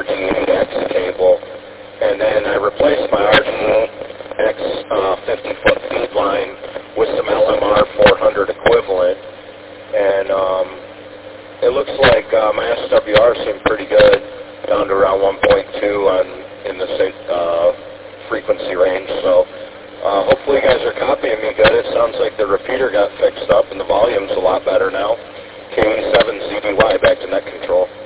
RG8X cable, and then I replaced my RG8X 50-foot feed line with some LMR 400 equivalent, and it looks like my SWR seemed pretty good, down to around 1.2 in the same frequency range. So hopefully you guys are copying me good. It sounds like the repeater got fixed up and the volume's a lot better now. KE7ZBY, back to net control.